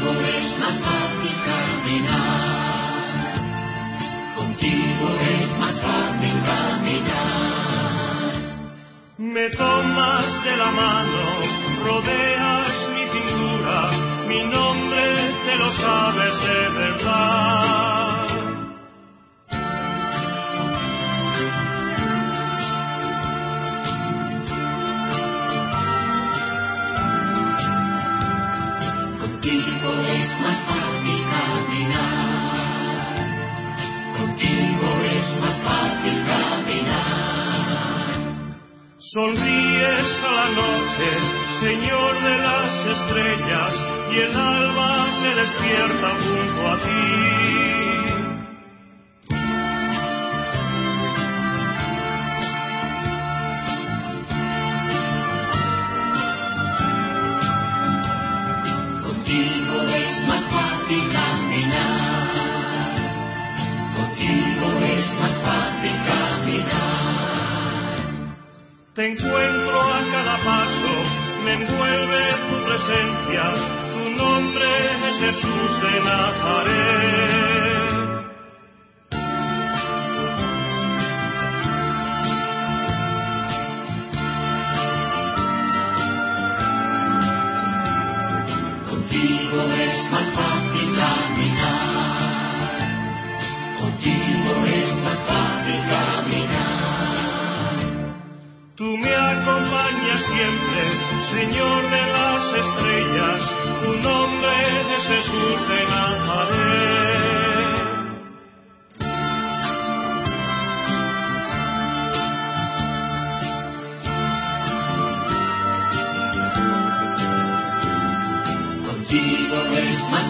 Contigo es más fácil caminar, contigo es más fácil caminar. Me tomas de la mano, rodeas mi cintura, mi nombre te lo sabes de verdad. Contigo es más fácil caminar, contigo es más fácil caminar. Sonríes a la noche, Señor de las estrellas, y el alba se despierta junto a ti. Contigo es más fácil caminar, contigo es más fácil caminar. Te encuentro a cada paso, me envuelve tu presencia, tu nombre es Jesús de Nazaret. Contigo es más fácil caminar, contigo es más fácil caminar. Tú me acompañas siempre, Señor de las estrellas, tu nombre es Jesús de Nazaret. Contigo es más